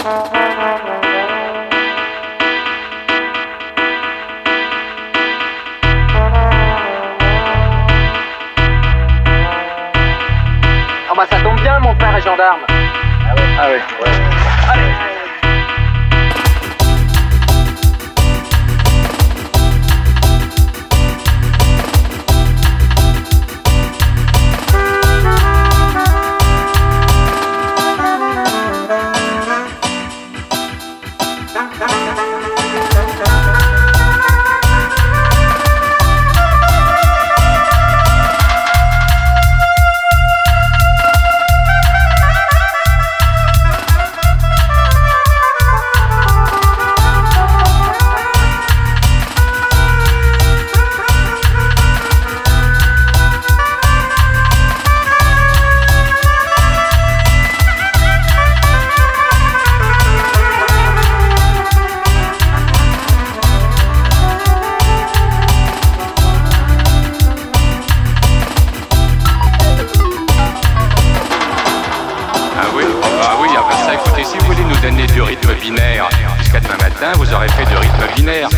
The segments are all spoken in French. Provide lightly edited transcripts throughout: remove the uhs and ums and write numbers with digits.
Ah bah ça tombe bien, mon père est gendarme. Ah ouais. Allez. Si vous voulez nous donner du rythme binaire jusqu'à demain matin, vous aurez fait du rythme binaire.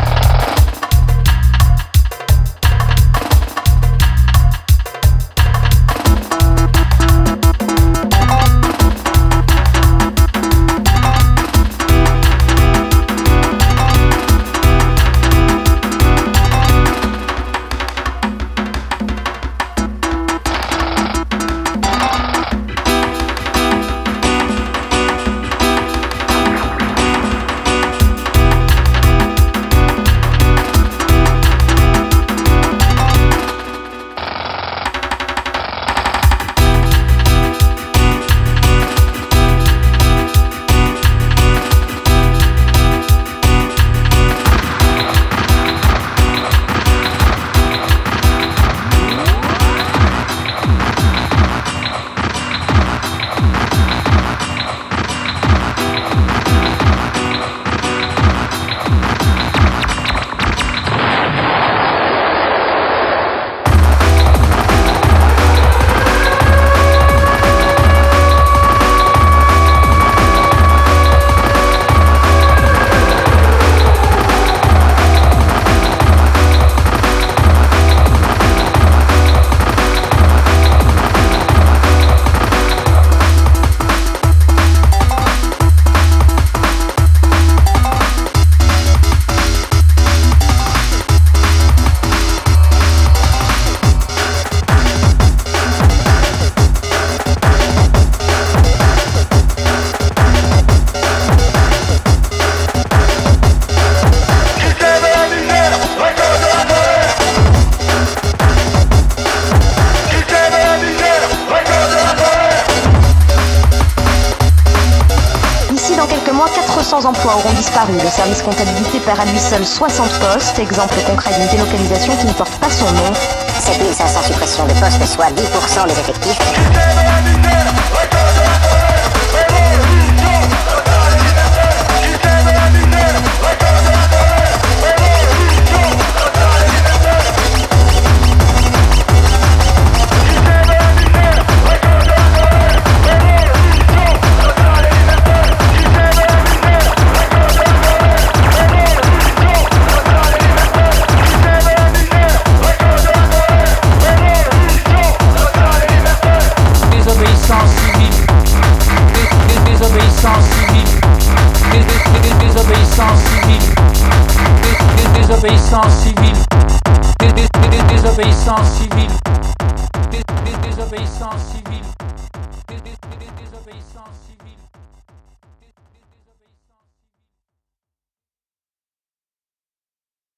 Dans quelques mois, 400 emplois auront disparu. Le service comptabilité perd à lui seul 60 postes. Exemple concret d'une délocalisation qui ne porte pas son nom. 7500 suppressions de postes, soit 10% des effectifs. Désobéissance civile.